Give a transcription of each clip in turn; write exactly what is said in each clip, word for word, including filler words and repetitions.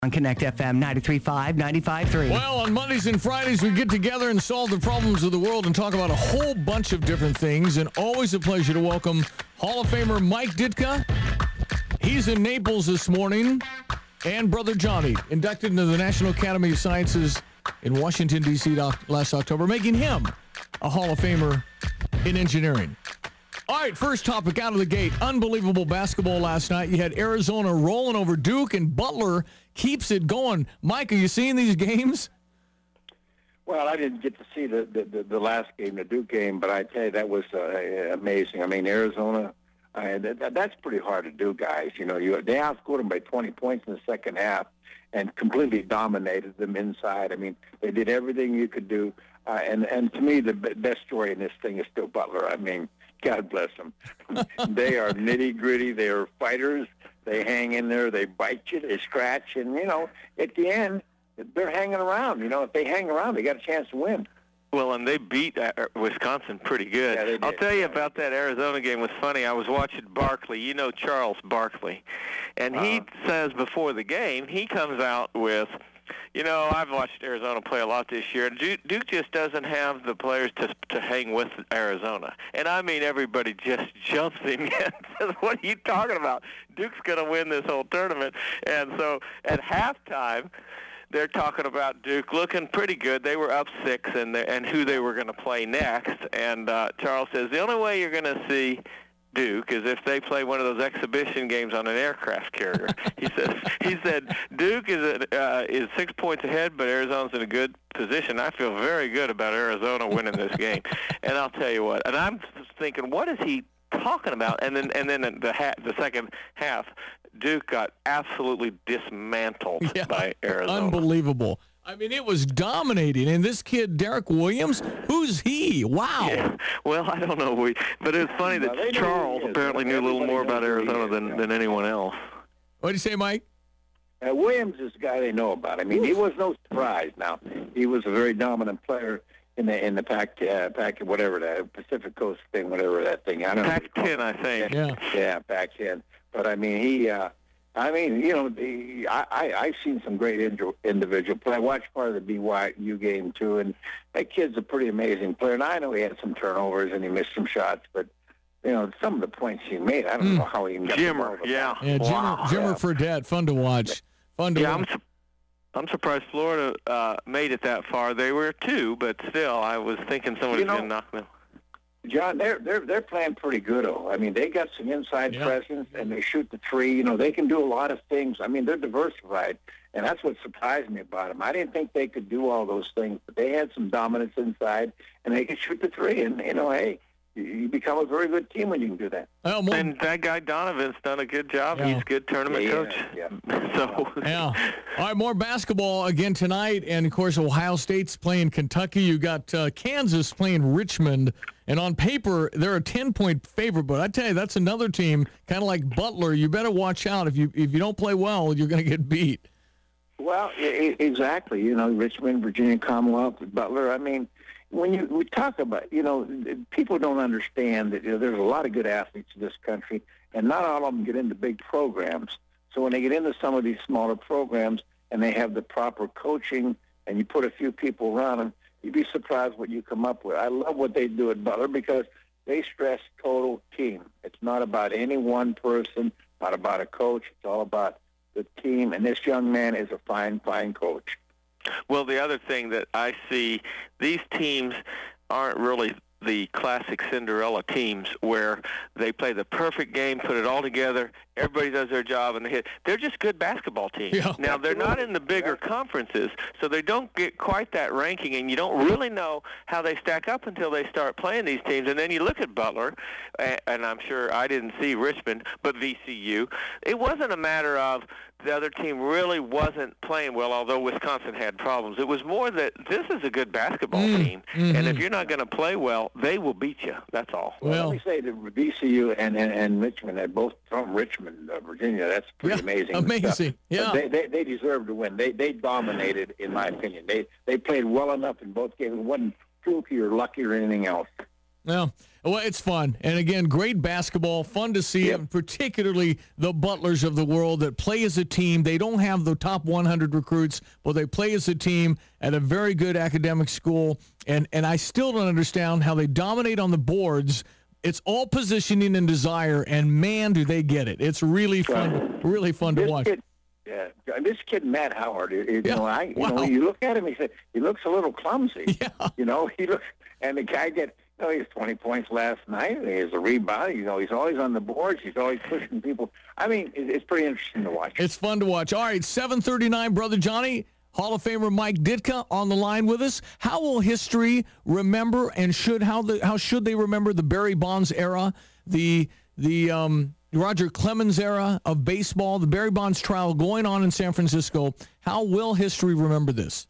On Connect F M ninety-three point five, ninety-five point three. Well, on Mondays and Fridays, we get together and solve the problems of the world and talk about a whole bunch of different things. And always a pleasure to welcome Hall of Famer Mike Ditka. He's in Naples this morning. And Brother Johnny, inducted into the National Academy of Sciences in Washington, D C last October, making him a Hall of Famer in engineering. All right, first topic out of the gate. Unbelievable basketball last night. You had Arizona rolling over Duke, and Butler keeps it going. Mike, are you seeing these games? Well, I didn't get to see the, the, the, the last game, the Duke game, but I tell you, that was uh, amazing. I mean, Arizona, uh, that, that's pretty hard to do, guys. You know, you they outscored them by twenty points in the second half and completely dominated them inside. I mean, they did everything you could do. Uh, and, and to me, the best story in this thing is still Butler. I mean, God bless them. They are nitty-gritty. They are fighters. They hang in there. They bite you. They scratch. And, you know, at the end, they're hanging around. You know, if they hang around, they got a chance to win. Well, and they beat uh, Wisconsin pretty good. Yeah, they did. I'll tell you about that Arizona game. It was funny. I was watching Barkley. You know Charles Barkley. And he Uh-huh. says before the game, he comes out with, you know, I've watched Arizona play a lot this year. Duke, Duke just doesn't have the players to to hang with Arizona. And I mean, everybody just jumps in and says, what are you talking about? Duke's going to win this whole tournament. And so at halftime, they're talking about Duke looking pretty good. They were up six, and and who they were going to play next. And uh, Charles says, the only way you're going to see Duke is if they play one of those exhibition games on an aircraft carrier. he said he said Duke is at, uh, is six points ahead, but Arizona's in a good position. I feel very good about Arizona winning this game. And I'll tell you what. And I'm thinking, what is he talking about? And then and then the ha- the second half, Duke got absolutely dismantled Yeah, by Arizona. Unbelievable. I mean, it was dominating. And this kid, Derek Williams, who's he? Wow. Yeah. Well, I don't know. We, but it's funny Well, they that know Charles who he is. apparently knew a little Everybody more about knows who he Arizona is, than, yeah. than anyone else. What did you say, Mike? Uh, Williams is the guy they know about. I mean, he was no surprise. Now, he was a very dominant player in the in the Pac, uh, Pac whatever that Pacific Coast thing, whatever that thing. I don't know. Pac ten, I think. Yeah. Yeah, Pac ten. But I mean, he. Uh, I mean, you know, the, I, I I've seen some great indi- individual play. I watched part of the B Y U game too, and that kid's a pretty amazing player. And I know he had some turnovers and he missed some shots, but you know, some of the points he made, I don't Mm. know how he even got the ball Jimmer, to yeah. Yeah, Jimmer, Wow. Jimmer Fredette, fun to watch. Fun to Yeah, I'm, watch. su- I'm surprised Florida uh, made it that far. They were two, but still, I was thinking somebody's You know- going to knock them. John, they're they're they're playing pretty good. Oh, I mean, they got some inside Yeah. presence, and they shoot the three. You know, they can do a lot of things. I mean, they're diversified, and that's what surprised me about them. I didn't think they could do all those things, but they had some dominance inside, and they could shoot the three. And you know, hey, you, you become a very good team when you can do that. Well, more- And that guy Donovan's done a good job. Yeah. He's a good tournament Yeah, coach. yeah. So Yeah. All right, more basketball again tonight. And, of course, Ohio State's playing Kentucky. You got uh, Kansas playing Richmond. And on paper, they're a ten-point favorite. But I tell you, that's another team, kind of like Butler. You better watch out. If you if you don't play well, you're going to get beat. Well, e- e- exactly. You know, Richmond, Virginia Commonwealth, Butler. I mean, when you we talk about, you know, people don't understand that you know, there's a lot of good athletes in this country, and not all of them get into big programs. So when they get into some of these smaller programs and they have the proper coaching and you put a few people around them, you'd be surprised what you come up with. I love what they do at Butler because they stress total team. It's not about any one person, not about a coach. It's all about the team, and this young man is a fine, fine coach. Well, the other thing that I see, these teams aren't really the classic Cinderella teams where they play the perfect game, put it all together, everybody does their job, and they hit. They're just good basketball teams. Yeah. Now, they're not in the bigger conferences, so they don't get quite that ranking, and you don't really know how they stack up until they start playing these teams. And then you look at Butler, and I'm sure I didn't see Richmond, but V C U. It wasn't a matter of the other team really wasn't playing well, although Wisconsin had problems. It was more that this is a good basketball Mm, team, mhm. and if you're not going to play well, they will beat you. That's all. Well, Well- let me say that V C U and, and, and Richmond, they're both from Richmond, uh, Virginia. That's pretty Yeah, amazing. amazing, stuff. yeah. But They, they they deserve to win. They they dominated, in my opinion. They they played well enough in both games. It wasn't fluky or lucky or anything else. Yeah. Well, it's fun. And again, great basketball, fun to see, Yep. and particularly the Butlers of the world that play as a team. They don't have the top one hundred recruits, but they play as a team at a very good academic school. And, and I still don't understand how they dominate on the boards. It's all positioning and desire, and man, do they get it. It's really fun, really fun to This watch. kid, yeah, this kid Matt Howard. You, you Yeah, know, I, you wow. know, you look at him. He said he looks a little clumsy. Yeah. You know, he looks, and the guy get. You know, he has twenty points last night. He has a rebound. You know, he's always on the boards. He's always pushing people. I mean, it, it's pretty interesting to watch. It's fun to watch. All right, seven thirty-nine, Brother Johnny, Hall of Famer Mike Ditka on the line with us. How will history remember and should how the how should they remember the Barry Bonds era, the the um, Roger Clemens era of baseball, the Barry Bonds trial going on in San Francisco? How will history remember this?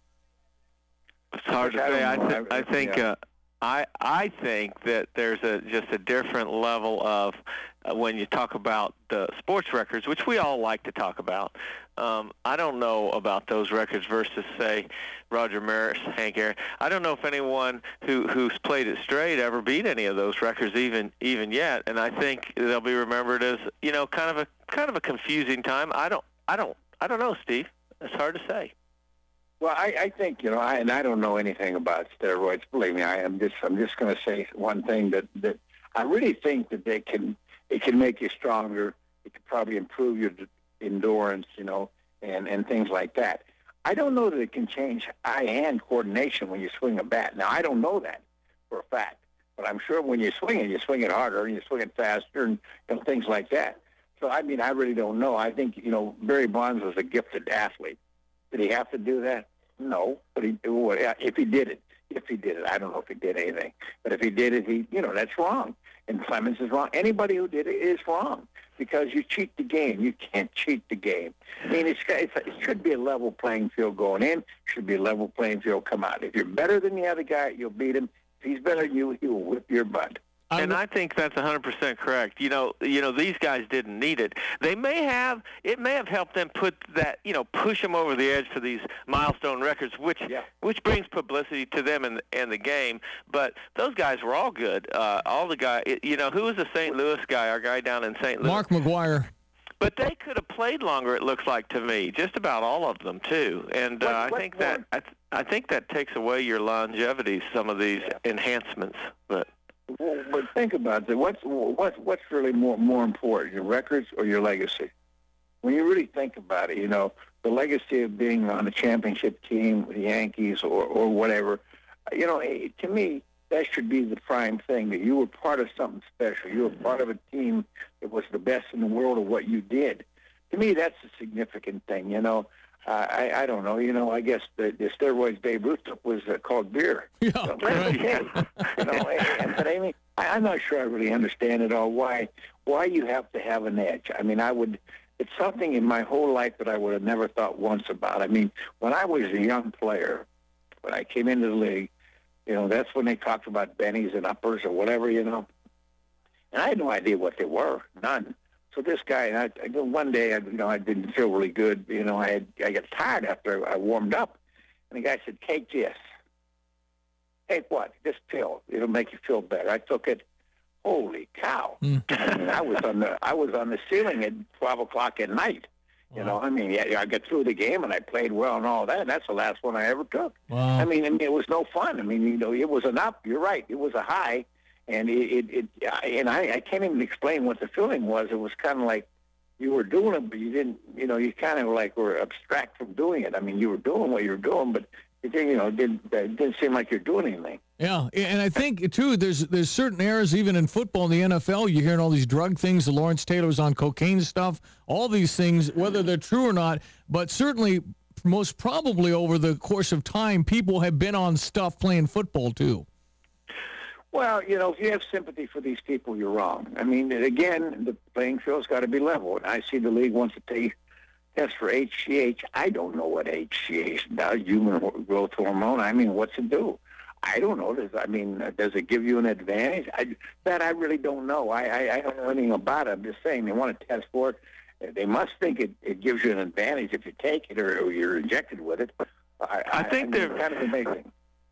It's hard to I don't say. I, know. th- I- I think yeah. uh, I I think that there's a just a different level of uh, when you talk about the sports records, which we all like to talk about. Um, I don't know about those records versus, say, Roger Maris, Hank Aaron. I don't know if anyone who who's played it straight ever beat any of those records, even even yet. And I think they'll be remembered as, you know, kind of a kind of a confusing time. I don't I don't I don't know, Steve. It's hard to say. Well, I, I think you know, I, and I don't know anything about steroids. Believe me, I am just. I'm just going to say one thing that that I really think that they can. It can make you stronger. It could probably improve your d- endurance, you know, and and things like that. I don't know that it can change eye-hand coordination when you swing a bat. Now, I don't know that for a fact, but I'm sure when you swing it, you swing it harder and you swing it faster, and you know, things like that. So, I mean, I really don't know. I think you know, Barry Bonds was a gifted athlete. Did he have to do that? No, but he if he did it, if he did it, I don't know if he did anything, but if he did it, he you know that's wrong, and Clemens is wrong. Anybody who did it is wrong because you cheat the game. You can't cheat the game. I mean, it's, it's it should be a level playing field going in. Should be a level playing field come out. If you're better than the other guy, you'll beat him. If he's better than you, he will whip your butt. And I think that's one hundred percent correct. You know, you know, these guys didn't need it. They may have, it may have helped them put that, you know, push them over the edge to these milestone records, which Yeah. which brings publicity to them and and the game. But those guys were all good. Uh, all the guy, you know, who was the Saint Louis guy? Our guy down in Saint Louis. Mark McGuire. But they could have played longer. It looks like to me, just about all of them too. And uh, What- I what think that more? I, th- I think that takes away your longevity. Some of these Yeah. enhancements, but. Well, but think about it. What's what's what's really more more important, your records or your legacy? When you really think about it, you know, the legacy of being on a championship team with the Yankees or or whatever, you know, eh, to me that should be the prime thing, that you were part of something special. You were part of a team that was the best in the world of what you did. To me, that's a significant thing. You know, uh, I I don't know. You know, I guess the, the steroids Babe Ruth took was uh, called beer. Yeah, So that's okay. You know, and, but I mean, I, I'm not sure I really understand at all why why you have to have an edge. I mean, I would. It's something in my whole life that I would have never thought once about. I mean, when I was a young player, when I came into the league, you know, that's when they talked about bennies and uppers or whatever, you know. And I had no idea what they were, none. So this guy, and I, I one day, I, you know, I didn't feel really good. You know, I had I got tired after I warmed up, and the guy said, "Take this." Take what? This pill. It'll make you feel better. I took it. Holy cow! Mm. I mean, I was on the I was on the ceiling at twelve o'clock at night. You know, I mean, yeah, I got through the game and I played well and all that. And that's the last one I ever took. Wow. I mean, I mean, it was no fun. I mean, you know, it was an up. You're right. It was a high, and it, it, it and I, I can't even explain what the feeling was. It was kind of like you were doing it, but you didn't. You know, you kind of like were abstract from doing it. I mean, you were doing what you were doing, but it didn't. You know, it didn't. It didn't seem like you're doing anything. Yeah, and I think too, there's there's certain eras even in football in the N F L. You're hearing all these drug things. The Lawrence Taylor's on cocaine stuff. All these things, whether they're true or not, but certainly, most probably over the course of time, people have been on stuff playing football too. Well, you know, if you have sympathy for these people, you're wrong. I mean, again, the playing field's got to be level. And I see the league wants to take test for H G H. I don't know what H G H does, human growth hormone. I mean, what's it do? I don't know. Does I mean, uh, does it give you an advantage? I, that I really don't know. I, I, I don't know anything about it. I'm just saying they want to test for it. They must think it, it gives you an advantage if you take it or, or you're injected with it. I, I think I mean, they're it's kind of amazing.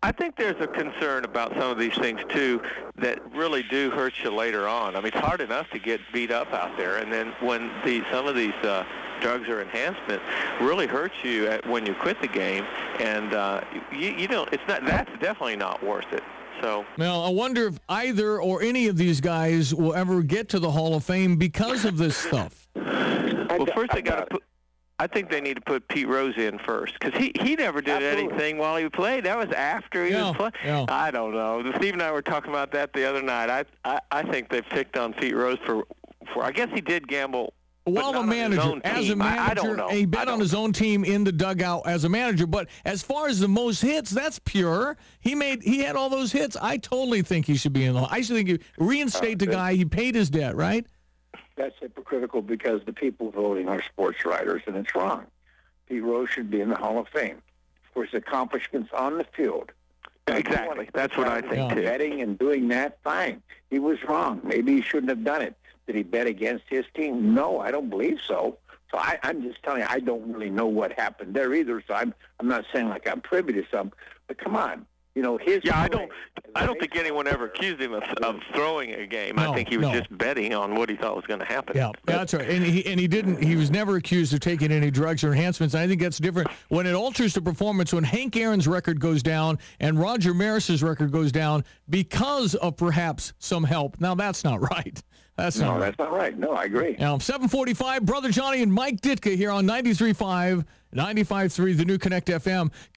I think there's a concern about some of these things, too, that really do hurt you later on. I mean, it's hard enough to get beat up out there, and then when the, some of these uh, drugs or enhancement really hurt you at, when you quit the game, and uh, you, you don't, it's not, that's definitely not worth it. So, well, I wonder if either or any of these guys will ever get to the Hall of Fame because of this stuff. Well, first they got to put, I think they need to put Pete Rose in first, because he, he never did Absolutely. anything while he played. That was after he Yeah, was playing. yeah. I don't know. Steve and I were talking about that the other night. I I, I think they picked on Pete Rose for, for, I guess he did gamble. While a manager, as a manager, I, I don't know. he bet I on don't. his own team in the dugout as a manager. But as far as the most hits, that's pure. He made, he had all those hits. I totally think he should be in the. I should think you reinstate the guy. He paid his debt, right? That's hypocritical because the people voting are sports writers, and it's wrong. Pete Rose should be in the Hall of Fame for his accomplishments on the field. Exactly. That's what I think, Yeah. too. Betting and doing that, fine. He was wrong. Maybe he shouldn't have done it. Did he bet against his team? No, I don't believe so. So I, I'm just telling you, I don't really know what happened there either. So I'm, I'm not saying like I'm privy to some, but come on, you know his. Yeah, I play don't. as I a don't think baseball anyone ever player- accused him of, of throwing a game. No, I think he was no. just betting on what he thought was going to happen. Yeah, that's right. And he and he didn't. He was never accused of taking any drugs or enhancements. And I think that's different when it alters the performance. When Hank Aaron's record goes down and Roger Maris's record goes down because of perhaps some help. Now that's not right. That's No, not right. that's not right. No, I agree. Now, seven forty-five, Brother Johnny and Mike Ditka here on ninety-three point five, ninety-five point three, the new Connect F M.